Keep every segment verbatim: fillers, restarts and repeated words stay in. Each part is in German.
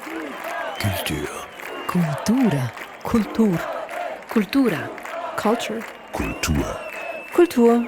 Kultur. Kultura. Kultur. Kultura. Culture. Kultur. Kultur.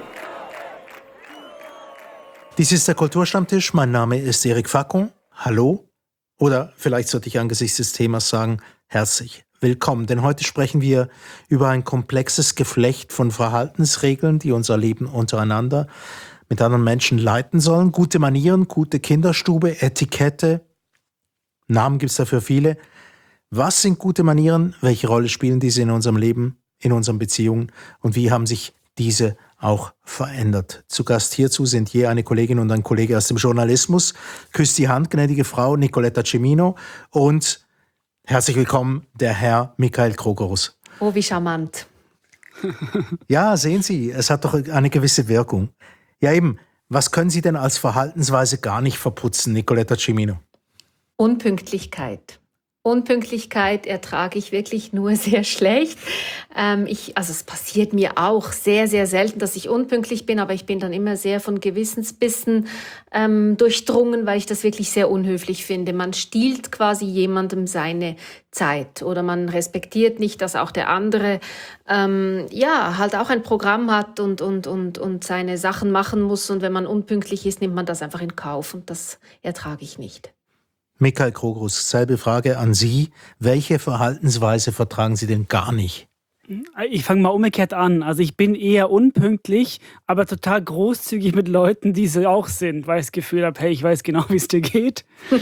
Dies ist der Kulturstammtisch. Mein Name ist Eric Facon. Hallo. Oder vielleicht sollte ich angesichts des Themas sagen, herzlich willkommen. Denn heute sprechen wir über ein komplexes Geflecht von Verhaltensregeln, die unser Leben untereinander mit anderen Menschen leiten sollen. Gute Manieren, gute Kinderstube, Etikette. Namen gibt es dafür viele. Was sind gute Manieren? Welche Rolle spielen diese in unserem Leben, in unseren Beziehungen? Und wie haben sich diese auch verändert? Zu Gast hierzu sind je eine Kollegin und ein Kollege aus dem Journalismus. Küsst die Hand, gnädige Frau Nicoletta Cimino, und herzlich willkommen, der Herr Michael Krogerus. Oh, wie charmant. Ja, sehen Sie, es hat doch eine gewisse Wirkung. Ja eben, was können Sie denn als Verhaltensweise gar nicht verputzen, Nicoletta Cimino? Unpünktlichkeit. Unpünktlichkeit ertrage ich wirklich nur sehr schlecht. Ähm, ich, also es passiert mir auch sehr, sehr selten, dass ich unpünktlich bin, aber ich bin dann immer sehr von Gewissensbissen ähm, durchdrungen, weil ich das wirklich sehr unhöflich finde. Man stiehlt quasi jemandem seine Zeit oder man respektiert nicht, dass auch der andere ähm, ja halt auch ein Programm hat und, und, und, und seine Sachen machen muss. Und wenn man unpünktlich ist, nimmt man das einfach in Kauf und das ertrage ich nicht. Michael Krogerus, selbe Frage an Sie. Welche Verhaltensweise vertragen Sie denn gar nicht? Ich fange mal umgekehrt an. Also ich bin eher unpünktlich, aber total großzügig mit Leuten, die sie auch sind, weil ich das Gefühl habe, hey, ich weiß genau, wie es dir geht.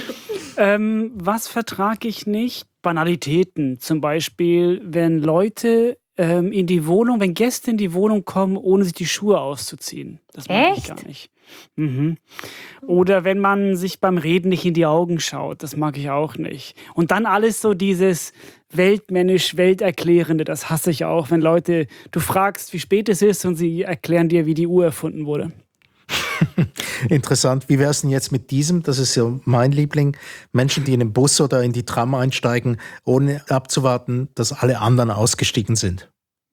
ähm, was vertrage ich nicht? Banalitäten. Zum Beispiel, wenn Leute ähm, in die Wohnung, wenn Gäste in die Wohnung kommen, ohne sich die Schuhe auszuziehen. Das mag ich gar nicht. Mhm. Oder wenn man sich beim Reden nicht in die Augen schaut, das mag ich auch nicht. Und dann alles so dieses weltmännisch, welterklärende, das hasse ich auch, wenn Leute, du fragst, wie spät es ist und sie erklären dir, wie die Uhr erfunden wurde. Interessant. Wie wäre es denn jetzt mit diesem, das ist ja mein Liebling, Menschen, die in den Bus oder in die Tram einsteigen, ohne abzuwarten, dass alle anderen ausgestiegen sind?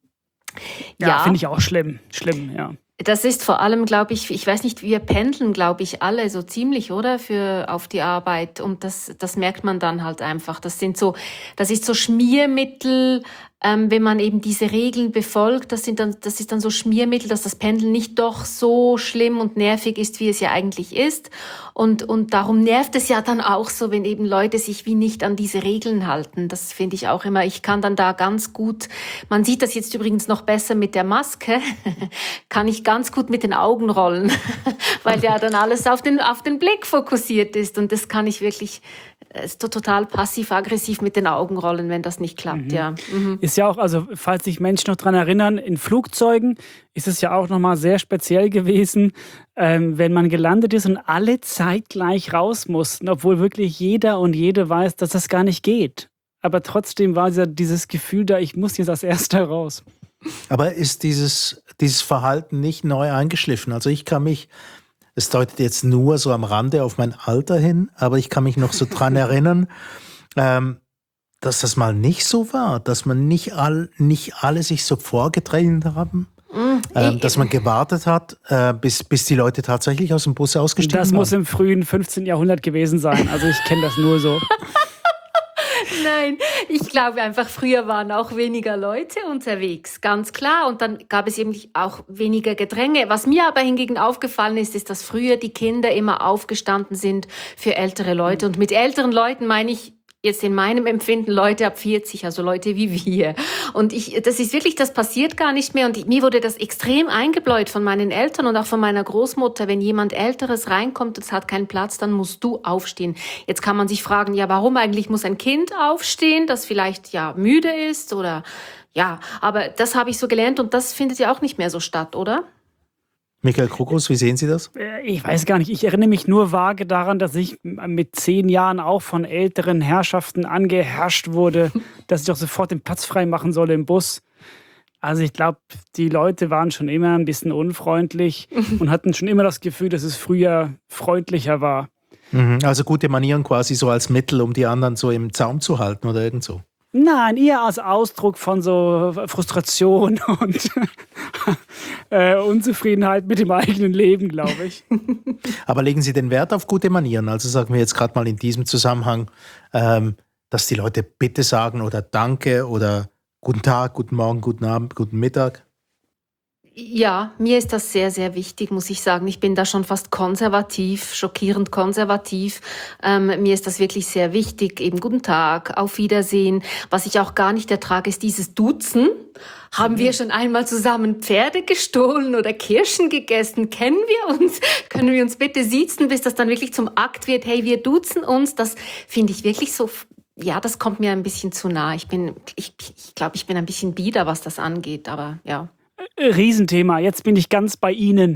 Ja, ja. Finde ich auch schlimm. Schlimm, ja. Das ist vor allem, glaube ich, ich weiß nicht, wir pendeln, glaube ich, alle so ziemlich, oder? Für, auf die Arbeit. Und das, das merkt man dann halt einfach. Das sind so, das ist so Schmiermittel, ähm, wenn man eben diese Regeln befolgt. Das sind dann, das ist dann so Schmiermittel, dass das Pendeln nicht doch so schlimm und nervig ist, wie es ja eigentlich ist. Und, und darum nervt es ja dann auch so, wenn eben Leute sich wie nicht an diese Regeln halten. Das finde ich auch immer. Ich kann dann da ganz gut, man sieht das jetzt übrigens noch besser mit der Maske, kann ich ganz gut mit den Augen rollen, weil ja dann alles auf den, auf den Blick fokussiert ist. Und das kann ich wirklich ist total passiv-aggressiv mit den Augen rollen, wenn das nicht klappt. Mhm. Ja. Mhm. Ist ja auch, also falls sich Menschen noch dran erinnern, in Flugzeugen ist es ja auch nochmal sehr speziell gewesen, ähm, wenn man gelandet ist und alle zeitgleich raus mussten, obwohl wirklich jeder und jede weiß, dass das gar nicht geht. Aber trotzdem war ja dieses Gefühl da, ich muss jetzt als Erster raus. Aber ist dieses, dieses Verhalten nicht neu eingeschliffen? Also ich kann mich, es deutet jetzt nur so am Rande auf mein Alter hin, aber ich kann mich noch so dran erinnern, ähm, dass das mal nicht so war, dass man nicht, all, nicht alle sich so vorgedrängt haben. Ähm, dass man gewartet hat, äh, bis, bis die Leute tatsächlich aus dem Bus ausgestiegen das waren. Das muss im frühen fünfzehnten Jahrhundert gewesen sein. Also ich kenne das nur so. Nein, ich glaube einfach, früher waren auch weniger Leute unterwegs, ganz klar. Und dann gab es eben auch weniger Gedränge. Was mir aber hingegen aufgefallen ist, ist, dass früher die Kinder immer aufgestanden sind für ältere Leute. Und mit älteren Leuten meine ich jetzt in meinem Empfinden Leute ab vierzig, also Leute wie wir. Und ich, das ist wirklich, das passiert gar nicht mehr. Und ich, mir wurde das extrem eingebläut von meinen Eltern und auch von meiner Großmutter. Wenn jemand Älteres reinkommt und es hat keinen Platz, dann musst du aufstehen. Jetzt kann man sich fragen, ja, warum eigentlich muss ein Kind aufstehen, das vielleicht ja müde ist oder ja. Aber das habe ich so gelernt und das findet ja auch nicht mehr so statt, oder? Michael Krogerus, wie sehen Sie das? Ich weiß gar nicht. Ich erinnere mich nur vage daran, dass ich mit zehn Jahren auch von älteren Herrschaften angeherrscht wurde, dass ich doch sofort den Platz frei machen solle im Bus. Also ich glaube, die Leute waren schon immer ein bisschen unfreundlich und hatten schon immer das Gefühl, dass es früher freundlicher war. Also gute Manieren quasi so als Mittel, um die anderen so im Zaum zu halten oder irgend so. Nein, eher als Ausdruck von so Frustration und äh, Unzufriedenheit mit dem eigenen Leben, glaube ich. Aber legen Sie den Wert auf gute Manieren? Also sagen wir jetzt gerade mal in diesem Zusammenhang, ähm, dass die Leute Bitte sagen oder Danke oder Guten Tag, guten Morgen, guten Abend, guten Mittag. Ja, mir ist das sehr, sehr wichtig, muss ich sagen. Ich bin da schon fast konservativ, schockierend konservativ. Ähm, mir ist das wirklich sehr wichtig. Eben guten Tag, auf Wiedersehen. Was ich auch gar nicht ertrage, ist dieses Duzen. Haben wir schon einmal zusammen Pferde gestohlen oder Kirschen gegessen? Kennen wir uns? Können wir uns bitte siezen, bis das dann wirklich zum Akt wird? Hey, wir duzen uns. Das finde ich wirklich so, ja, das kommt mir ein bisschen zu nah. Ich bin, ich, ich glaube, ich bin ein bisschen bieder, was das angeht, aber ja. Riesenthema, jetzt bin ich ganz bei Ihnen.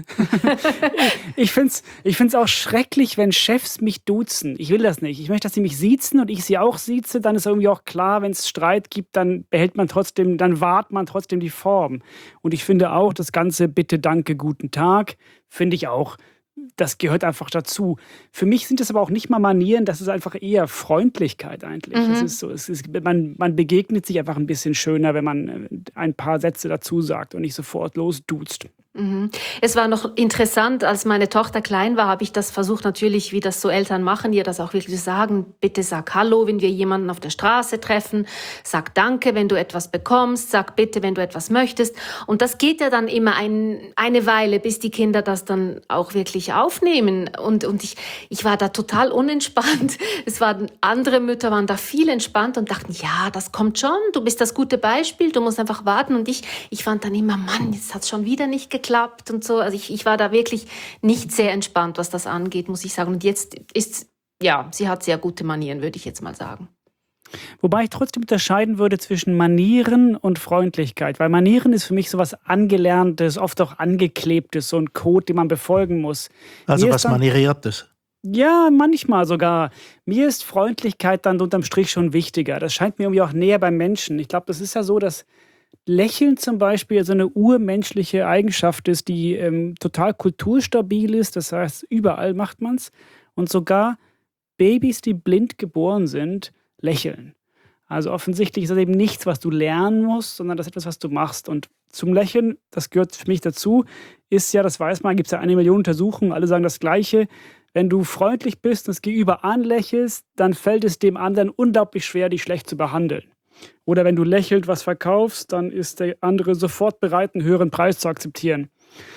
Ich finde es ich find's auch schrecklich, wenn Chefs mich duzen. Ich will das nicht. Ich möchte, dass sie mich siezen und ich sie auch sieze. Dann ist irgendwie auch klar, wenn es Streit gibt, dann behält man trotzdem, dann wahrt man trotzdem die Form. Und ich finde auch, das ganze Bitte, Danke, Guten Tag, finde ich auch, das gehört einfach dazu. Für mich sind es aber auch nicht mal Manieren, das ist einfach eher Freundlichkeit eigentlich. Mhm. Es ist so, es ist, man, man begegnet sich einfach ein bisschen schöner, wenn man ein paar Sätze dazu sagt und nicht sofort losduzt. Mhm. Es war noch interessant, als meine Tochter klein war, habe ich das versucht, natürlich, wie das so Eltern machen, ihr das auch wirklich zu sagen. Bitte sag Hallo, wenn wir jemanden auf der Straße treffen. Sag Danke, wenn du etwas bekommst. Sag Bitte, wenn du etwas möchtest. Und das geht ja dann immer ein, eine Weile, bis die Kinder das dann auch wirklich aufnehmen. Und, und ich, ich war da total unentspannt. Es waren, andere Mütter waren da viel entspannt und dachten, ja, das kommt schon. Du bist das gute Beispiel. Du musst einfach warten. Und ich, ich fand dann immer, Mann, jetzt hat's schon wieder nicht geklappt. klappt und so. Also ich, ich war da wirklich nicht sehr entspannt, was das angeht, muss ich sagen. Und jetzt ist, ja, sie hat sehr gute Manieren, würde ich jetzt mal sagen. Wobei ich trotzdem unterscheiden würde zwischen Manieren und Freundlichkeit. Weil Manieren ist für mich sowas Angelerntes, oft auch Angeklebtes, so ein Code, den man befolgen muss. Also was Manieriertes. Ja, manchmal sogar. Mir ist Freundlichkeit dann unterm Strich schon wichtiger. Das scheint mir irgendwie auch näher beim Menschen. Ich glaube, das ist ja so, dass Lächeln zum Beispiel so eine urmenschliche Eigenschaft ist, die ähm, total kulturstabil ist. Das heißt, überall macht man es. Und sogar Babys, die blind geboren sind, lächeln. Also offensichtlich ist das eben nichts, was du lernen musst, sondern das ist etwas, was du machst. Und zum Lächeln, das gehört für mich dazu, ist ja, das weiß man, gibt es ja eine Million Untersuchungen, alle sagen das Gleiche. Wenn du freundlich bist und das Gegenüber anlächelst, dann fällt es dem anderen unglaublich schwer, dich schlecht zu behandeln. Oder wenn du lächelnd was verkaufst, dann ist der andere sofort bereit, einen höheren Preis zu akzeptieren.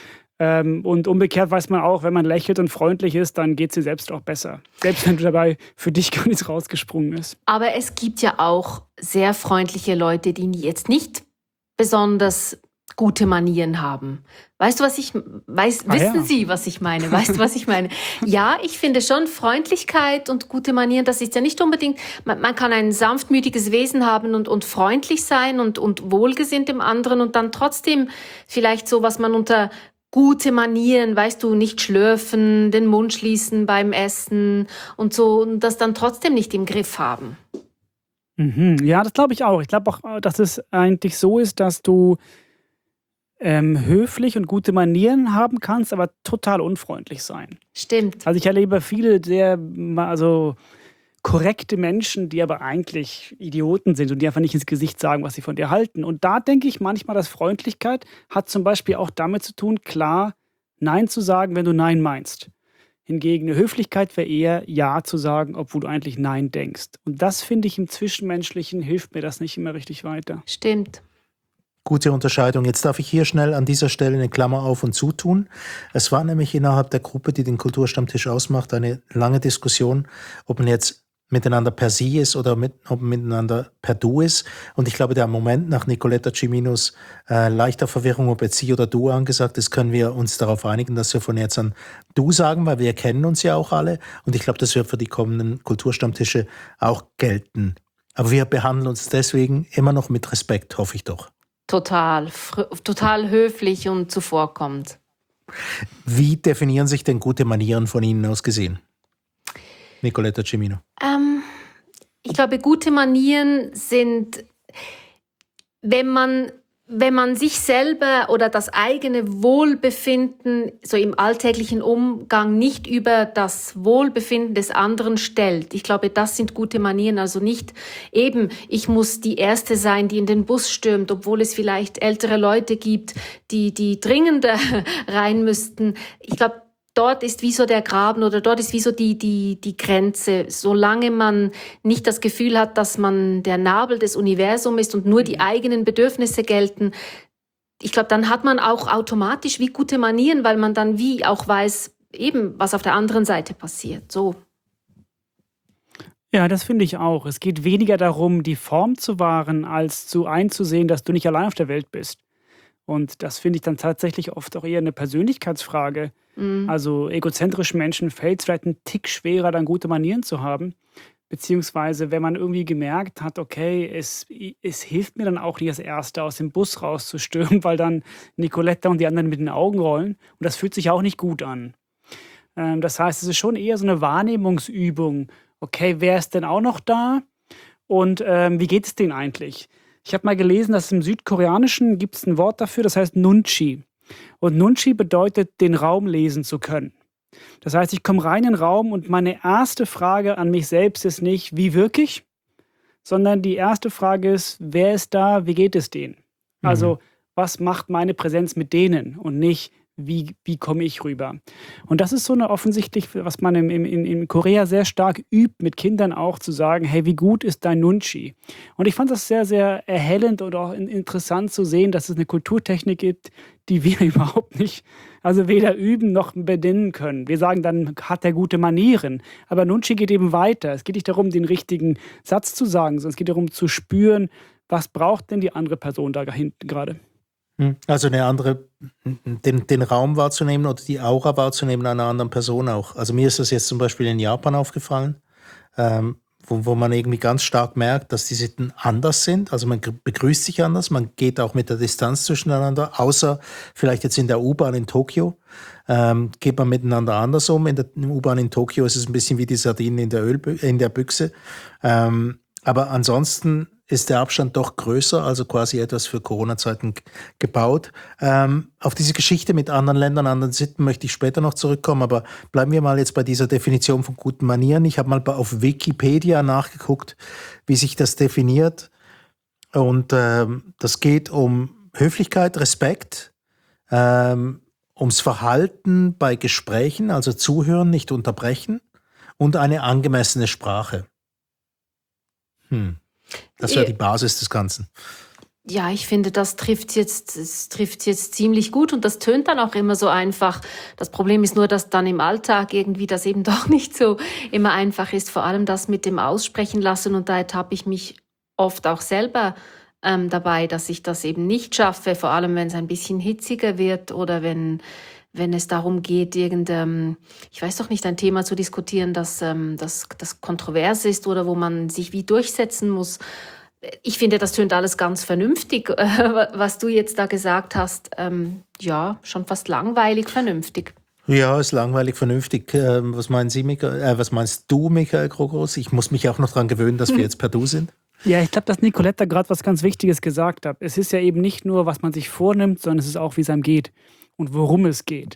Ähm, und umgekehrt weiß man auch, wenn man lächelt und freundlich ist, dann geht es dir selbst auch besser. Selbst wenn du dabei für dich gar nichts rausgesprungen ist. Aber es gibt ja auch sehr freundliche Leute, die jetzt nicht besonders gute Manieren haben. Weißt du, was ich weiß? Ah, wissen ja. Sie, was ich meine? Weißt du, was ich meine? Ja, ich finde schon Freundlichkeit und gute Manieren, das ist ja nicht unbedingt, man, man kann ein sanftmütiges Wesen haben und, und freundlich sein und, und wohlgesinnt dem anderen und dann trotzdem vielleicht so, was man unter gute Manieren, weißt du, nicht schlürfen, den Mund schließen beim Essen und so, und das dann trotzdem nicht im Griff haben. Mhm. Ja, das glaube ich auch. Ich glaube auch, dass es eigentlich so ist, dass du ähm, höflich und gute Manieren haben kannst, aber total unfreundlich sein. Stimmt. Also ich erlebe viele sehr also korrekte Menschen, die aber eigentlich Idioten sind und die einfach nicht ins Gesicht sagen, was sie von dir halten. Und da denke ich manchmal, dass Freundlichkeit hat zum Beispiel auch damit zu tun, klar Nein zu sagen, wenn du Nein meinst. Hingegen eine Höflichkeit wäre eher Ja zu sagen, obwohl du eigentlich Nein denkst. Und das finde ich im Zwischenmenschlichen, hilft mir das nicht immer richtig weiter. Stimmt. Gute Unterscheidung. Jetzt darf ich hier schnell an dieser Stelle eine Klammer auf und zutun. Es war nämlich innerhalb der Gruppe, die den Kulturstammtisch ausmacht, eine lange Diskussion, ob man jetzt miteinander per Sie ist oder mit, ob man miteinander per Du ist. Und ich glaube, der Moment nach Nicoletta Ciminos äh, leichter Verwirrung, ob jetzt Sie oder Du angesagt ist, können wir uns darauf einigen, dass wir von jetzt an Du sagen, weil wir kennen uns ja auch alle. Und ich glaube, das wird für die kommenden Kulturstammtische auch gelten. Aber wir behandeln uns deswegen immer noch mit Respekt, hoffe ich doch. Total, fr- total höflich und zuvorkommend. Wie definieren sich denn gute Manieren von Ihnen aus gesehen? Nicoletta Cimino. Ähm, ich glaube, gute Manieren sind, wenn man wenn man sich selber oder das eigene Wohlbefinden so im alltäglichen Umgang nicht über das Wohlbefinden des anderen stellt. Ich glaube, das sind gute Manieren. Also nicht eben, ich muss die Erste sein, die in den Bus stürmt, obwohl es vielleicht ältere Leute gibt, die, die dringender rein müssten. Ich glaube, dort ist wie so der Graben oder dort ist wie so die, die, die Grenze. Solange man nicht das Gefühl hat, dass man der Nabel des Universums ist und nur die eigenen Bedürfnisse gelten, ich glaube, dann hat man auch automatisch wie gute Manieren, weil man dann wie auch weiß, eben, was auf der anderen Seite passiert. So. Ja, das finde ich auch. Es geht weniger darum, die Form zu wahren, als zu einzusehen, dass du nicht allein auf der Welt bist. Und das finde ich dann tatsächlich oft auch eher eine Persönlichkeitsfrage. Mhm. Also egozentrischen Menschen fällt es vielleicht ein Tick schwerer, dann gute Manieren zu haben. Beziehungsweise, wenn man irgendwie gemerkt hat, okay, es, es hilft mir dann auch nicht als Erster aus dem Bus rauszustürmen, weil dann Nicoletta und die anderen mit den Augen rollen. Und das fühlt sich auch nicht gut an. Ähm, das heißt, es ist schon eher so eine Wahrnehmungsübung. Okay, wer ist denn auch noch da? Und ähm, wie geht es denen eigentlich? Ich habe mal gelesen, dass im Südkoreanischen gibt es ein Wort dafür, das heißt Nunchi. Und Nunchi bedeutet, den Raum lesen zu können. Das heißt, ich komme rein in den Raum und meine erste Frage an mich selbst ist nicht, wie wirke ich, sondern die erste Frage ist, wer ist da, wie geht es denen? Mhm. Also, was macht meine Präsenz mit denen und nicht, wie, wie komme ich rüber? Und das ist so eine offensichtlich, was man im, im, in Korea sehr stark übt, mit Kindern auch zu sagen, hey, wie gut ist dein Nunchi? Und ich fand das sehr, sehr erhellend und auch interessant zu sehen, dass es eine Kulturtechnik gibt, die wir überhaupt nicht, also weder üben noch bedienen können. Wir sagen dann, hat er gute Manieren. Aber Nunchi geht eben weiter. Es geht nicht darum, den richtigen Satz zu sagen, sondern es geht darum zu spüren, was braucht denn die andere Person da hinten gerade. Also eine andere, den, den Raum wahrzunehmen oder die Aura wahrzunehmen einer anderen Person auch. Also mir ist das jetzt zum Beispiel in Japan aufgefallen, ähm, wo, wo man irgendwie ganz stark merkt, dass die Sitten anders sind. Also man begrüßt sich anders, man geht auch mit der Distanz zwischeneinander, außer vielleicht jetzt in der U-Bahn in Tokio, ähm, geht man miteinander anders um. In der U-Bahn in Tokio ist es ein bisschen wie die Sardinen in der, Öl, in der Büchse. Ähm, aber ansonsten ist der Abstand doch größer, also quasi etwas für Corona-Zeiten g- gebaut. Ähm, auf diese Geschichte mit anderen Ländern, anderen Sitten möchte ich später noch zurückkommen, aber bleiben wir mal jetzt bei dieser Definition von guten Manieren. Ich habe mal auf Wikipedia nachgeguckt, wie sich das definiert. Und ähm, das geht um Höflichkeit, Respekt, ähm, ums Verhalten bei Gesprächen, also zuhören, nicht unterbrechen und eine angemessene Sprache. Hm. Das wäre die Basis des Ganzen. Ja, ich finde, das trifft jetzt, das trifft jetzt ziemlich gut und das tönt dann auch immer so einfach. Das Problem ist nur, dass dann im Alltag irgendwie das eben doch nicht so immer einfach ist. Vor allem das mit dem Aussprechen lassen und da ertappe ich mich oft auch selber ähm, dabei, dass ich das eben nicht schaffe. Vor allem, wenn es ein bisschen hitziger wird oder wenn wenn es darum geht, irgendein, ich weiß doch nicht, ein Thema zu diskutieren, das, ähm, das, das kontrovers ist oder wo man sich wie durchsetzen muss. Ich finde, das tönt alles ganz vernünftig, äh, was du jetzt da gesagt hast. Ähm, ja, schon fast langweilig vernünftig. Ja, ist langweilig vernünftig. Ähm, was meinen Sie, Michael? Äh, was meinst du, Michael Krogos? Ich muss mich auch noch daran gewöhnen, dass wir jetzt per Du sind. Ja, ich glaube, dass Nicoletta gerade was ganz Wichtiges gesagt hat. Es ist ja eben nicht nur, was man sich vornimmt, sondern es ist auch, wie es einem geht und worum es geht.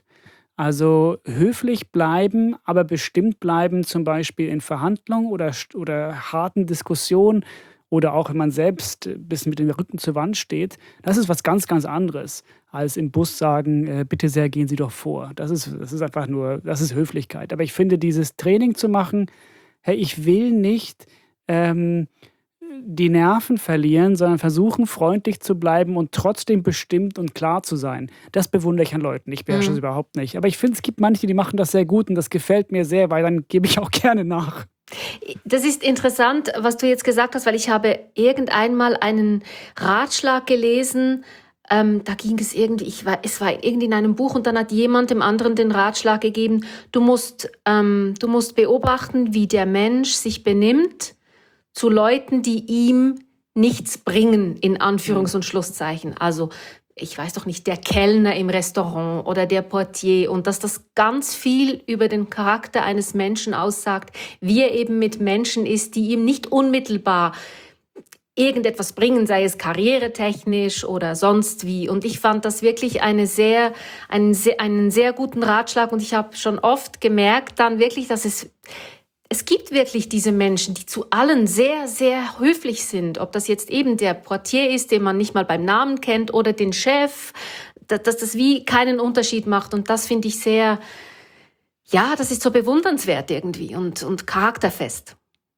Also höflich bleiben, aber bestimmt bleiben, zum Beispiel in Verhandlungen oder, oder harten Diskussionen oder auch wenn man selbst ein bisschen mit dem Rücken zur Wand steht. Das ist was ganz, ganz anderes, als im Bus sagen, äh, bitte sehr, gehen Sie doch vor. Das ist, das ist einfach nur, das ist Höflichkeit. Aber ich finde, dieses Training zu machen, hey, ich will nicht ähm, die Nerven verlieren, sondern versuchen, freundlich zu bleiben und trotzdem bestimmt und klar zu sein. Das bewundere ich an Leuten. Ich beherrsche das Mhm. überhaupt nicht. Aber ich finde, es gibt manche, die machen das sehr gut und das gefällt mir sehr, weil dann gebe ich auch gerne nach. Das ist interessant, was du jetzt gesagt hast, weil ich habe irgendeinmal einen Ratschlag gelesen, ähm, da ging es irgendwie, ich war, es war irgendwie in einem Buch und dann hat jemand dem anderen den Ratschlag gegeben, du musst, ähm, du musst beobachten, wie der Mensch sich benimmt zu Leuten, die ihm nichts bringen, in Anführungs- und Schlusszeichen. Also, ich weiß doch nicht, der Kellner im Restaurant oder der Portier und dass das ganz viel über den Charakter eines Menschen aussagt, wie er eben mit Menschen ist, die ihm nicht unmittelbar irgendetwas bringen, sei es karrieretechnisch oder sonst wie. Und ich fand das wirklich eine sehr, einen, sehr, einen sehr guten Ratschlag. Und ich habe schon oft gemerkt dann wirklich, dass es, es gibt wirklich diese Menschen, die zu allen sehr, sehr höflich sind. Ob das jetzt eben der Portier ist, den man nicht mal beim Namen kennt, oder den Chef, dass, dass das wie keinen Unterschied macht. Und das finde ich sehr, ja, das ist so bewundernswert irgendwie und, und charakterfest.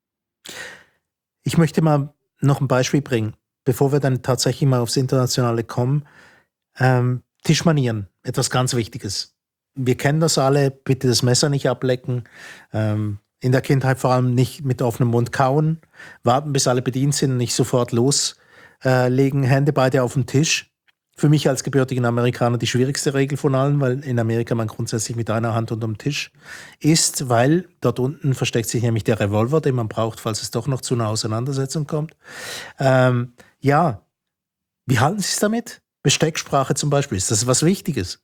Ich möchte mal noch ein Beispiel bringen, bevor wir dann tatsächlich mal aufs Internationale kommen. Ähm, Tischmanieren, etwas ganz Wichtiges. Wir kennen das alle, bitte das Messer nicht ablecken, ähm, in der Kindheit vor allem nicht mit offenem Mund kauen, warten bis alle bedient sind, nicht sofort loslegen, äh, Hände beide auf den Tisch. Für mich als gebürtigen Amerikaner die schwierigste Regel von allen, weil in Amerika man grundsätzlich mit einer Hand unterm Tisch ist, weil dort unten versteckt sich nämlich der Revolver, den man braucht, falls es doch noch zu einer Auseinandersetzung kommt. Ähm, ja, wie halten Sie es damit? Bestecksprache zum Beispiel, ist das was Wichtiges?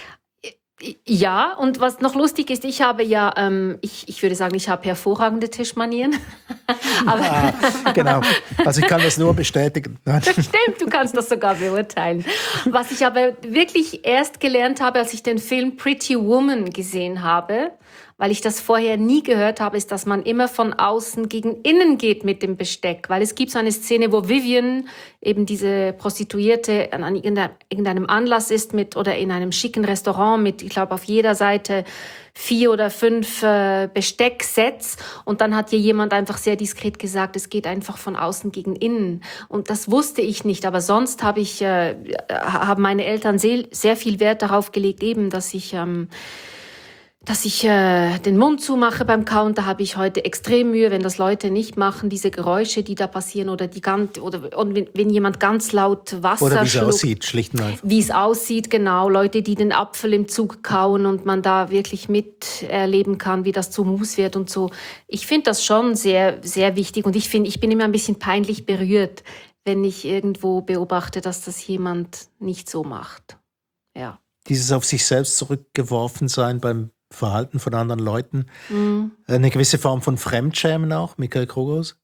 Ja, und was noch lustig ist, ich habe ja, ähm, ich, ich würde sagen, ich habe hervorragende Tischmanieren. Aber ah, genau, also ich kann das nur bestätigen. Stimmt, du kannst das sogar beurteilen. Was ich aber wirklich erst gelernt habe, als ich den Film Pretty Woman gesehen habe, weil ich das vorher nie gehört habe, ist, dass man immer von außen gegen innen geht mit dem Besteck. Weil es gibt so eine Szene, wo Vivian, eben diese Prostituierte, an irgendeinem Anlass ist mit oder in einem schicken Restaurant mit, ich glaube, auf jeder Seite vier oder fünf äh, Bestecksets. Und dann hat hier jemand einfach sehr diskret gesagt, es geht einfach von außen gegen innen. Und das wusste ich nicht. Aber sonst habe ich, äh, haben meine Eltern sehr, sehr viel Wert darauf gelegt, eben, dass ich... Ähm, dass ich äh, den Mund zumache beim Kauen. Da habe ich heute extrem Mühe, wenn das Leute nicht machen, diese Geräusche, die da passieren, oder die ganz, oder und wenn, wenn jemand ganz laut Wasser oder wie es schluckt, aussieht, schlicht und einfach. Wie es aussieht, genau. Leute, die den Apfel im Zug kauen und man da wirklich miterleben kann, wie das zu Mus wird und so. Ich finde das schon sehr, sehr wichtig, und ich finde, ich bin immer ein bisschen peinlich berührt, wenn ich irgendwo beobachte, dass das jemand nicht so macht. Ja. Dieses auf sich selbst zurückgeworfen sein beim Verhalten von anderen Leuten. Mhm. Eine gewisse Form von Fremdschämen auch, Michael Kroghaus?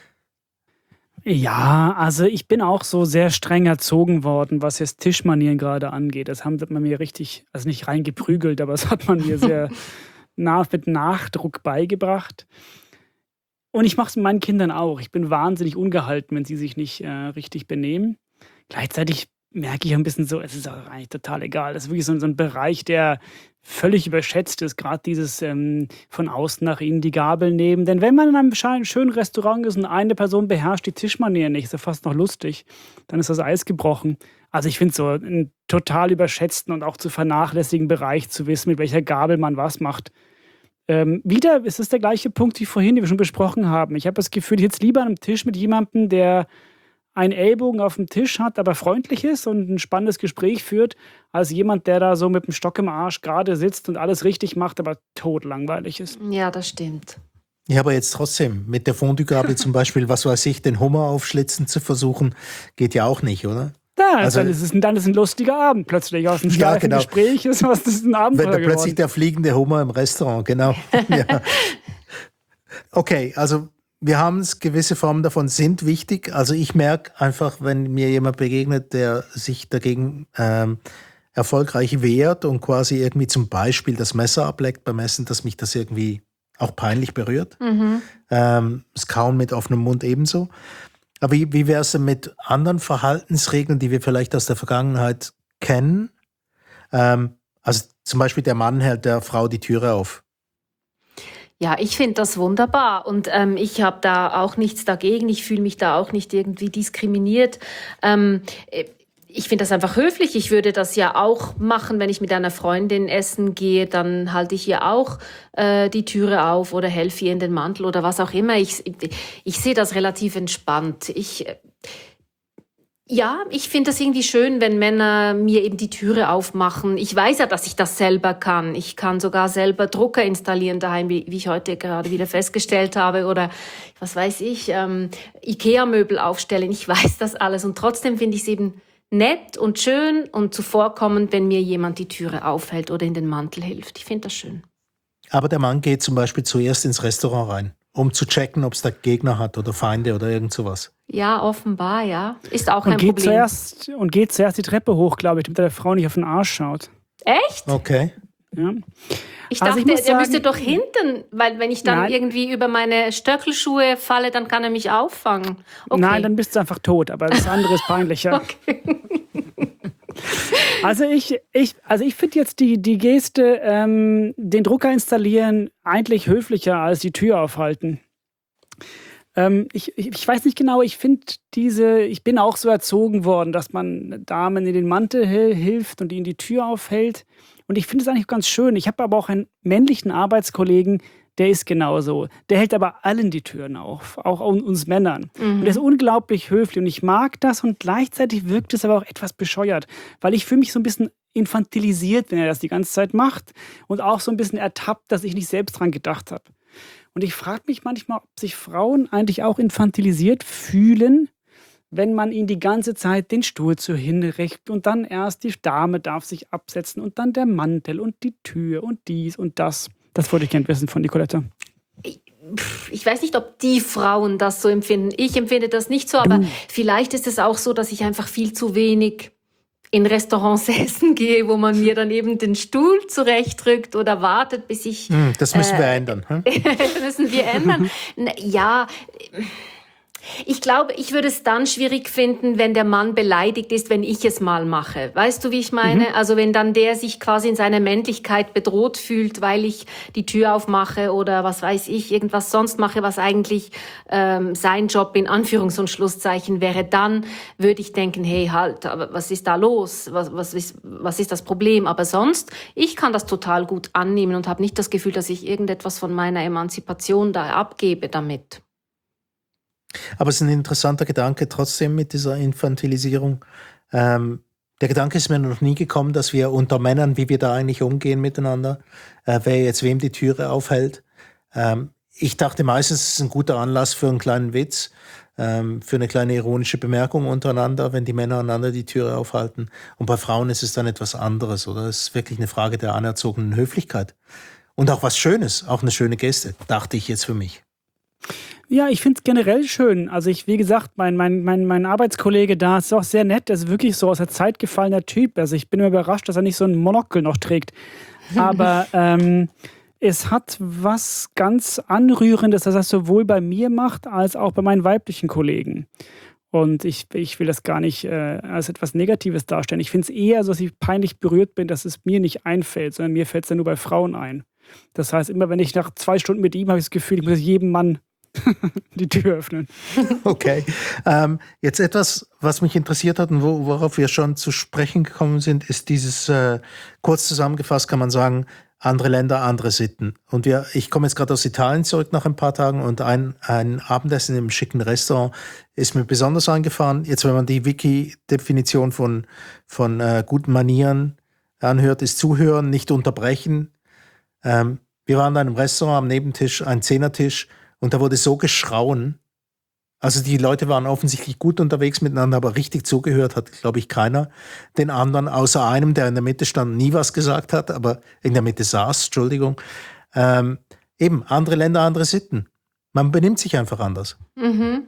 Ja, also ich bin auch so sehr streng erzogen worden, was jetzt Tischmanieren gerade angeht. Das haben man mir richtig, also nicht reingeprügelt, aber das hat man mir sehr nah, mit Nachdruck beigebracht. Und ich mache es mit meinen Kindern auch. Ich bin wahnsinnig ungehalten, wenn sie sich nicht äh, richtig benehmen. Gleichzeitig merke ich ein bisschen so, es ist auch eigentlich total egal. Das ist wirklich so, so ein Bereich, der völlig überschätzt ist, gerade dieses ähm, von außen nach innen die Gabel nehmen. Denn wenn man in einem schönen Restaurant ist und eine Person beherrscht die Tischmanieren nicht, ist ja fast noch lustig, dann ist das Eis gebrochen. Also ich finde so einen total überschätzten und auch zu vernachlässigen Bereich zu wissen, mit welcher Gabel man was macht. Ähm, wieder ist es der gleiche Punkt wie vorhin, den wir schon besprochen haben. Ich habe das Gefühl, jetzt lieber an einem Tisch mit jemandem, der einen Ellbogen auf dem Tisch hat, aber freundlich ist und ein spannendes Gespräch führt, als jemand, der da so mit dem Stock im Arsch gerade sitzt und alles richtig macht, aber totlangweilig ist. Ja, das stimmt. Ja, aber jetzt trotzdem, mit der Fondue-Gabel zum Beispiel, was weiß ich, den Hummer aufschlitzen zu versuchen, geht ja auch nicht, oder? Ja, also, dann, ist es, dann ist ein lustiger Abend plötzlich. Aus einem steifen ja, genau. Gespräch ist was, das ist ein Abenteuer Wenn da geworden. plötzlich der fliegende Hummer im Restaurant, genau. Ja. Okay, also wir haben es, gewisse Formen davon sind wichtig. Also ich merke einfach, wenn mir jemand begegnet, der sich dagegen ähm, erfolgreich wehrt und quasi irgendwie zum Beispiel das Messer ableckt beim Essen, dass mich das irgendwie auch peinlich berührt. Mhm. Ähm, das Kauen mit offenem Mund ebenso. Aber wie, wie wäre es denn mit anderen Verhaltensregeln, die wir vielleicht aus der Vergangenheit kennen? Ähm, also zum Beispiel der Mann hält der Frau die Türe auf. Ja, ich finde das wunderbar, und ähm, ich habe da auch nichts dagegen. Ich fühle mich da auch nicht irgendwie diskriminiert. Ähm, ich finde das einfach höflich. Ich würde das ja auch machen, wenn ich mit einer Freundin essen gehe. Dann halte ich ihr auch äh, die Türe auf oder helfe ihr in den Mantel oder was auch immer. Ich, ich, ich sehe das relativ entspannt. Ich... Ja, ich finde das irgendwie schön, wenn Männer mir eben die Türe aufmachen. Ich weiß ja, dass ich das selber kann. Ich kann sogar selber Drucker installieren daheim, wie, wie ich heute gerade wieder festgestellt habe. Oder, was weiß ich, ähm, Ikea-Möbel aufstellen. Ich weiß das alles. Und trotzdem finde ich es eben nett und schön und zuvorkommend, wenn mir jemand die Türe aufhält oder in den Mantel hilft. Ich finde das schön. Aber der Mann geht zum Beispiel zuerst ins Restaurant rein um zu checken, ob es da Gegner hat oder Feinde oder irgend sowas. Ja, offenbar, ja. Ist auch Und ein geht, Problem. zuerst, und geht zuerst die Treppe hoch, glaube ich, damit der Frau nicht auf den Arsch schaut. Echt? Okay. Ja. Ich Also dachte, ich muss der sagen- müsste doch hinten, weil wenn ich dann Nein. irgendwie über meine Stöckelschuhe falle, dann kann er mich auffangen. Okay. Nein, dann bist du einfach tot, aber das andere ist peinlicher. Okay. Also ich, ich, also ich finde jetzt die, die Geste, ähm, den Drucker installieren, eigentlich höflicher als die Tür aufhalten. Ähm, ich, ich, ich weiß nicht genau, ich finde diese, ich bin auch so erzogen worden, dass man Damen in den Mantel hil- hilft und ihnen die Tür aufhält. Und ich finde es eigentlich ganz schön. Ich habe aber auch einen männlichen Arbeitskollegen, der ist genauso. Der hält aber allen die Türen auf, auch uns Männern. Und der ist unglaublich höflich und ich mag das und gleichzeitig wirkt es aber auch etwas bescheuert, weil ich fühle mich so ein bisschen infantilisiert, wenn er das die ganze Zeit macht und auch so ein bisschen ertappt, dass ich nicht selbst dran gedacht habe. Und ich frage mich manchmal, ob sich Frauen eigentlich auch infantilisiert fühlen, wenn man ihnen die ganze Zeit den Stuhl zu hinrichtet und dann erst die Dame darf sich absetzen und dann der Mantel und die Tür und dies und das. Das wollte ich gerne wissen von Nicoletta. Ich weiß nicht, ob die Frauen das so empfinden. Ich empfinde das nicht so, aber vielleicht ist es auch so, dass ich einfach viel zu wenig in Restaurants essen gehe, wo man mir dann eben den Stuhl zurechtrückt oder wartet, bis ich... Hm, das müssen wir äh, ändern. Hm? müssen wir ändern. Na, ja... Ich glaube, ich würde es dann schwierig finden, wenn der Mann beleidigt ist, wenn ich es mal mache. Weißt du, wie ich meine? Mhm. Also wenn dann der sich quasi in seiner Männlichkeit bedroht fühlt, weil ich die Tür aufmache oder was weiß ich, irgendwas sonst mache, was eigentlich ähm, sein Job in Anführungs- und Schlusszeichen wäre, dann würde ich denken, hey, halt, aber was ist da los? Was, was, ist, was ist das Problem? Aber sonst, ich kann das total gut annehmen und habe nicht das Gefühl, dass ich irgendetwas von meiner Emanzipation da abgebe damit. Aber es ist ein interessanter Gedanke trotzdem mit dieser Infantilisierung. Ähm, der Gedanke ist mir noch nie gekommen, dass wir unter Männern, wie wir da eigentlich umgehen miteinander, äh, wer jetzt wem die Türe aufhält. Ähm, ich dachte meistens, es ist ein guter Anlass für einen kleinen Witz, ähm, für eine kleine ironische Bemerkung untereinander, wenn die Männer einander die Türe aufhalten. Und bei Frauen ist es dann etwas anderes, oder? Es ist wirklich eine Frage der anerzogenen Höflichkeit. Und auch was Schönes, auch eine schöne Geste, dachte ich jetzt für mich. Ja, ich finde es generell schön. Also ich, wie gesagt, mein, mein, mein, mein Arbeitskollege da ist auch sehr nett. Er ist wirklich so aus der Zeit gefallener Typ. Also ich bin immer überrascht, dass er nicht so ein Monokel noch trägt. Aber ähm, es hat was ganz Anrührendes, dass er das sowohl bei mir macht, als auch bei meinen weiblichen Kollegen. Und ich, ich will das gar nicht äh, als etwas Negatives darstellen. Ich finde es eher so, dass ich peinlich berührt bin, dass es mir nicht einfällt, sondern mir fällt es ja nur bei Frauen ein. Das heißt, immer wenn ich nach zwei Stunden mit ihm habe, ich das Gefühl, ich muss jedem Mann die Tür öffnen. Okay. Ähm, jetzt etwas, was mich interessiert hat und wo, worauf wir schon zu sprechen gekommen sind, ist dieses, äh, kurz zusammengefasst kann man sagen, andere Länder, andere Sitten. Und wir, ich komme jetzt gerade aus Italien zurück nach ein paar Tagen und ein, ein Abendessen im schicken Restaurant ist mir besonders eingefahren. Jetzt, wenn man die Wiki-Definition von, von äh, guten Manieren anhört, ist Zuhören, nicht unterbrechen. Ähm, wir waren da in einem Restaurant am Nebentisch, ein Zehnertisch, und da wurde so geschrauen. Also die Leute waren offensichtlich gut unterwegs miteinander, aber richtig zugehört hat, glaube ich, keiner. Den anderen, außer einem, der in der Mitte stand, nie was gesagt hat, aber in der Mitte saß, Entschuldigung. Ähm, eben, andere Länder, andere Sitten. Man benimmt sich einfach anders. Mhm.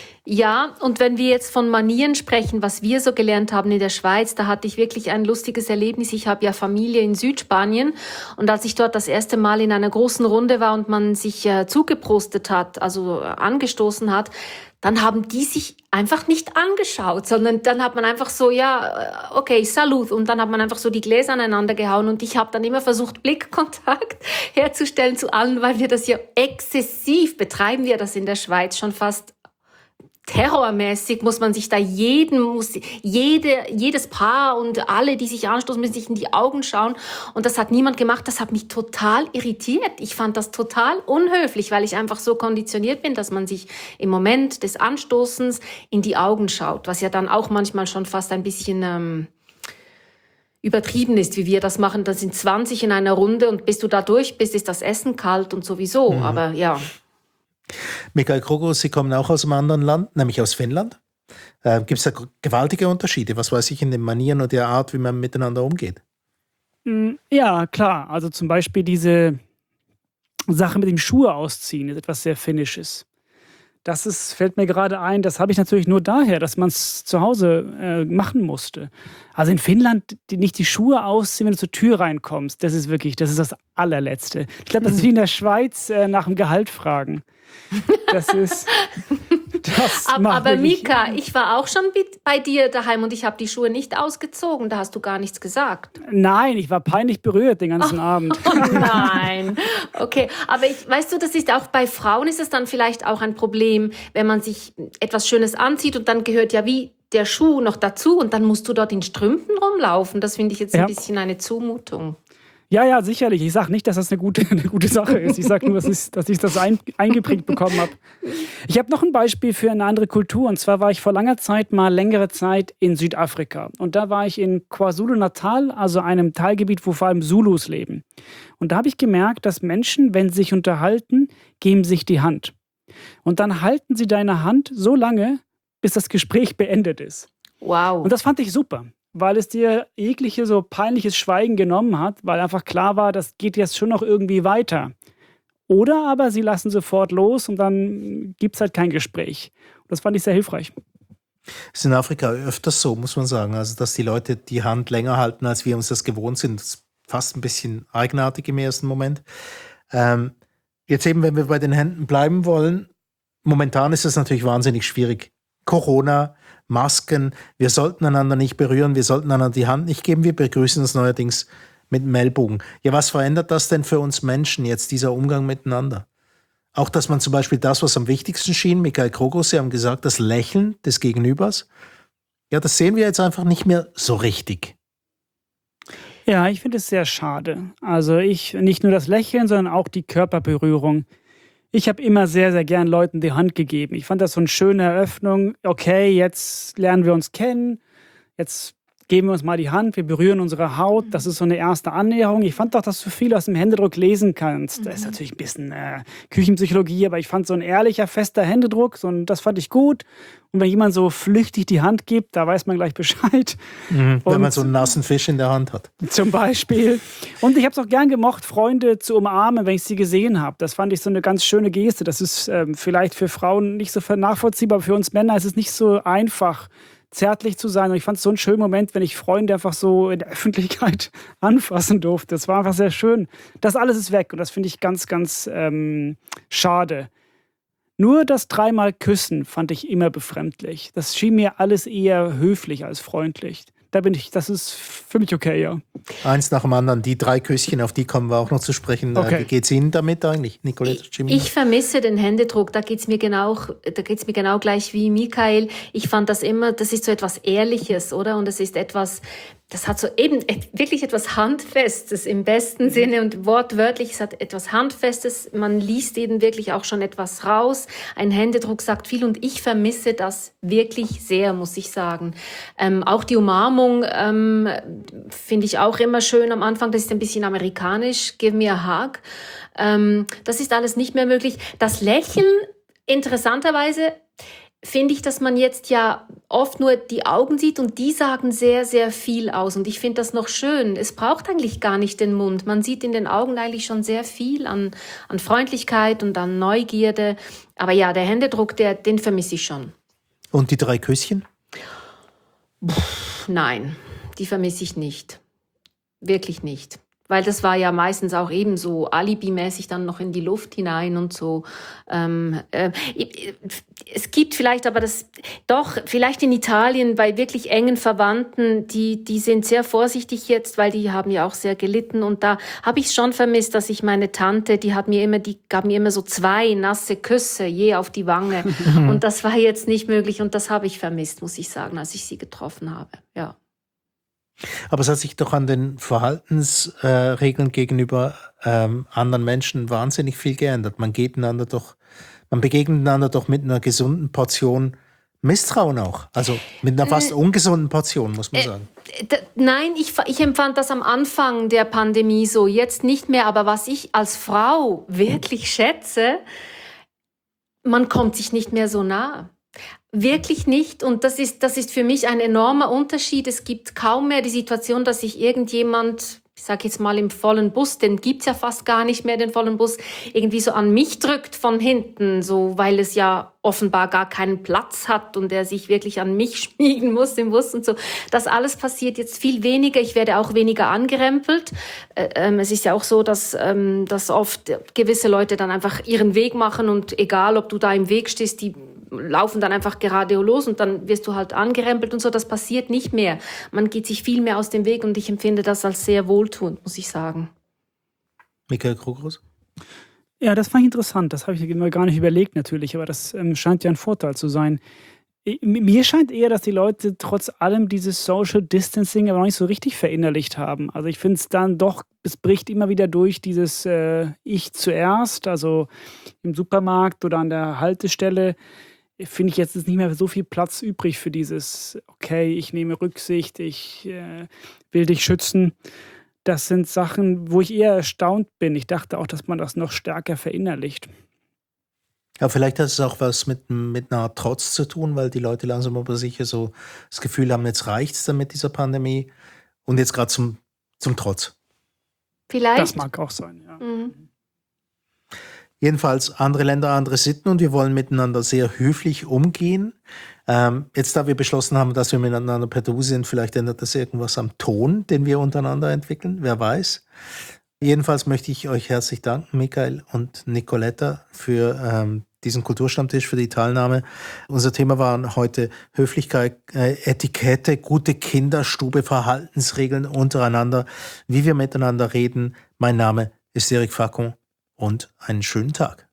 Ja, und wenn wir jetzt von Manieren sprechen, was wir so gelernt haben in der Schweiz, da hatte ich wirklich ein lustiges Erlebnis. Ich habe ja Familie in Südspanien und als ich dort das erste Mal in einer großen Runde war und man sich äh, zugeprostet hat, also äh, angestoßen hat, dann haben die sich einfach nicht angeschaut, sondern dann hat man einfach so, ja, okay, Salud, und dann hat man einfach so die Gläser aneinander gehauen und ich habe dann immer versucht, Blickkontakt herzustellen zu allen, weil wir das ja exzessiv betreiben, wir das in der Schweiz schon fast terrormäßig, muss man sich da jeden, muss jede, jedes Paar und alle, die sich anstoßen, müssen sich in die Augen schauen. Und das hat niemand gemacht. Das hat mich total irritiert. Ich fand das total unhöflich, weil ich einfach so konditioniert bin, dass man sich im Moment des Anstoßens in die Augen schaut, was ja dann auch manchmal schon fast ein bisschen ähm, übertrieben ist, wie wir das machen. Da sind zwanzig in einer Runde und bis du da durch bist, ist das Essen kalt und sowieso. Mhm. Aber ja. Michael Krogo, Sie kommen auch aus einem anderen Land, nämlich aus Finnland. Äh, Gibt es da gewaltige Unterschiede, was weiß ich, in den Manieren und der Art, wie man miteinander umgeht? Ja, klar. Also zum Beispiel diese, Sache mit dem Schuhe ausziehen ist etwas sehr Finnisches. Das ist, fällt mir gerade ein, das habe ich natürlich nur daher, dass man es zu Hause äh, machen musste. Also in Finnland die, nicht die Schuhe ausziehen, wenn du zur Tür reinkommst. Das ist wirklich, das ist das Allerletzte. Ich glaube, das ist wie in der Schweiz äh, nach dem Gehalt fragen. Das ist... Das aber aber wirklich, Mika, ich war auch schon bei dir daheim und ich habe die Schuhe nicht ausgezogen. Da hast du gar nichts gesagt. Nein, ich war peinlich berührt den ganzen oh, Abend. Oh nein. Okay, aber ich, weißt du, das ist auch bei Frauen ist es dann vielleicht auch ein Problem, wenn man sich etwas Schönes anzieht und dann gehört ja wie der Schuh noch dazu und dann musst du dort in Strümpfen rumlaufen. Das finde ich jetzt ein ja. bisschen eine Zumutung. Ja, ja, sicherlich. Ich sage nicht, dass das eine gute, eine gute Sache ist. Ich sage nur, dass ich, dass ich das ein, eingeprägt bekommen habe. Ich habe noch ein Beispiel für eine andere Kultur. Und zwar war ich vor langer Zeit mal längere Zeit in Südafrika. Und da war ich in KwaZulu-Natal, also einem Teilgebiet, wo vor allem Zulus leben. Und da habe ich gemerkt, dass Menschen, wenn sie sich unterhalten, geben sich die Hand. Und dann halten sie deine Hand so lange, bis das Gespräch beendet ist. Wow. Und das fand ich super, weil es dir jegliche so peinliches Schweigen genommen hat, weil einfach klar war, das geht jetzt schon noch irgendwie weiter. Oder aber sie lassen sofort los und dann gibt es halt kein Gespräch. Und das fand ich sehr hilfreich. Es ist in Afrika öfters so, muss man sagen. Also, dass die Leute die Hand länger halten, als wir uns das gewohnt sind. Das ist fast ein bisschen eigenartig im ersten Moment. Ähm, jetzt eben, wenn wir bei den Händen bleiben wollen, momentan ist es natürlich wahnsinnig schwierig. Corona, Masken, wir sollten einander nicht berühren, wir sollten einander die Hand nicht geben, wir begrüßen uns neuerdings mit dem Ellbogen. Ja, was verändert das denn für uns Menschen jetzt, dieser Umgang miteinander? Auch, dass man zum Beispiel das, was am wichtigsten schien, Michael Krogos, Sie haben gesagt, das Lächeln des Gegenübers, ja, das sehen wir jetzt einfach nicht mehr so richtig. Ja, ich finde es sehr schade. Also ich, nicht nur das Lächeln, sondern auch die Körperberührung. Ich habe immer sehr, sehr gern Leuten die Hand gegeben. Ich fand das so eine schöne Eröffnung. Okay, jetzt lernen wir uns kennen. Jetzt geben wir uns mal die Hand. Wir berühren unsere Haut. Das ist so eine erste Annäherung. Ich fand auch, dass du viel aus dem Händedruck lesen kannst. Das ist natürlich ein bisschen äh, Küchenpsychologie, aber ich fand so ein ehrlicher, fester Händedruck, so ein, das fand ich gut. Und wenn jemand so flüchtig die Hand gibt, da weiß man gleich Bescheid. Mhm, wenn man so einen nassen Fisch in der Hand hat. Zum Beispiel. Und ich habe es auch gern gemocht, Freunde zu umarmen, wenn ich sie gesehen habe. Das fand ich so eine ganz schöne Geste. Das ist ähm, vielleicht für Frauen nicht so nachvollziehbar, aber für uns Männer ist es nicht so einfach, zärtlich zu sein. Und ich fand es so einen schönen Moment, wenn ich Freunde einfach so in der Öffentlichkeit anfassen durfte. Das war einfach sehr schön. Das alles ist weg und das finde ich ganz, ganz ähm, schade. Nur das dreimal Küssen fand ich immer befremdlich. Das schien mir alles eher höflich als freundlich. Da bin ich, das ist für mich okay, ja. Eins nach dem anderen, die drei Küsschen, auf die kommen wir auch noch zu sprechen. Okay. Wie geht es Ihnen damit eigentlich, Nicoletta Cimino? Ich vermisse den Händedruck, da geht es mir genau, da geht's mir genau gleich wie Michael. Ich fand das immer, das ist so etwas Ehrliches, oder? Und es ist etwas, das hat so eben wirklich etwas Handfestes im besten Sinne und wortwörtlich, es hat etwas Handfestes. Man liest eben wirklich auch schon etwas raus. Ein Händedruck sagt viel und ich vermisse das wirklich sehr, muss ich sagen. Ähm, auch die Umarmung ähm, finde ich auch immer schön am Anfang. Das ist ein bisschen amerikanisch. Give me a hug. Ähm, das ist alles nicht mehr möglich. Das Lächeln, interessanterweise, finde ich, dass man jetzt ja oft nur die Augen sieht und die sagen sehr, sehr viel aus. Und ich finde das noch schön. Es braucht eigentlich gar nicht den Mund. Man sieht in den Augen eigentlich schon sehr viel an, an Freundlichkeit und an Neugierde. Aber ja, der Händedruck, der, den vermisse ich schon. Und die drei Küsschen? Pff, nein, die vermisse ich nicht. Wirklich nicht. Weil das war ja meistens auch eben so alibimäßig dann noch in die Luft hinein und so. Ähm, äh, es gibt vielleicht aber das, doch, vielleicht in Italien bei wirklich engen Verwandten, die, die sind sehr vorsichtig jetzt, weil die haben ja auch sehr gelitten. Und da habe ich schon vermisst, dass ich meine Tante, die hat mir immer, die gab mir immer so zwei nasse Küsse je auf die Wange. Und das war jetzt nicht möglich und das habe ich vermisst, muss ich sagen, als ich sie getroffen habe, ja. Aber es hat sich doch an den Verhaltensregeln äh, gegenüber ähm, anderen Menschen wahnsinnig viel geändert. Man geht einander doch, man begegnet einander doch mit einer gesunden Portion Misstrauen auch. Also mit einer fast ungesunden Portion, muss man sagen. Äh, d- nein, ich, ich empfand das am Anfang der Pandemie so, jetzt nicht mehr. Aber was ich als Frau wirklich schätze, man kommt sich nicht mehr so nah. Wirklich nicht. Und das ist, das ist für mich ein enormer Unterschied. Es gibt kaum mehr die Situation, dass sich irgendjemand, wie sag jetzt mal im vollen Bus, den gibt's ja fast gar nicht mehr, den vollen Bus, irgendwie so an mich drückt von hinten, so weil es ja offenbar gar keinen Platz hat und er sich wirklich an mich schmiegen muss im Bus und so. Das alles passiert jetzt viel weniger. Ich werde auch weniger angerempelt. Äh, ähm, es ist ja auch so, dass, ähm, dass oft gewisse Leute dann einfach ihren Weg machen und egal, ob du da im Weg stehst, die laufen dann einfach gerade los und dann wirst du halt angerempelt und so. Das passiert nicht mehr. Man geht sich viel mehr aus dem Weg und ich empfinde das als sehr wohltuend, muss ich sagen. Michael Krogerus? Ja, das fand ich interessant. Das habe ich mir gar nicht überlegt natürlich, aber das ähm, scheint ja ein Vorteil zu sein. I- Mir scheint eher, dass die Leute trotz allem dieses Social Distancing aber noch nicht so richtig verinnerlicht haben. Also ich finde es dann doch, es bricht immer wieder durch dieses äh, Ich zuerst, also im Supermarkt oder an der Haltestelle. Finde ich, jetzt ist nicht mehr so viel Platz übrig für dieses, okay, ich nehme Rücksicht, ich äh, will dich schützen. Das sind Sachen, wo ich eher erstaunt bin. Ich dachte auch, dass man das noch stärker verinnerlicht. Ja, vielleicht hat es auch was mit, mit einer Art Trotz zu tun, weil die Leute langsam aber sicher so das Gefühl haben, jetzt reicht's dann mit dieser Pandemie und jetzt gerade zum, zum Trotz. Vielleicht. Das mag auch sein, ja. Mhm. Jedenfalls andere Länder, andere Sitten und wir wollen miteinander sehr höflich umgehen. Ähm, jetzt, da wir beschlossen haben, dass wir miteinander per Du sind, vielleicht ändert das irgendwas am Ton, den wir untereinander entwickeln, wer weiß. Jedenfalls möchte ich euch herzlich danken, Michael und Nicoletta, für ähm, diesen Kulturstammtisch, für die Teilnahme. Unser Thema waren heute Höflichkeit, äh, Etikette, gute Kinderstube, Verhaltensregeln untereinander, wie wir miteinander reden. Mein Name ist Eric Facon und einen schönen Tag.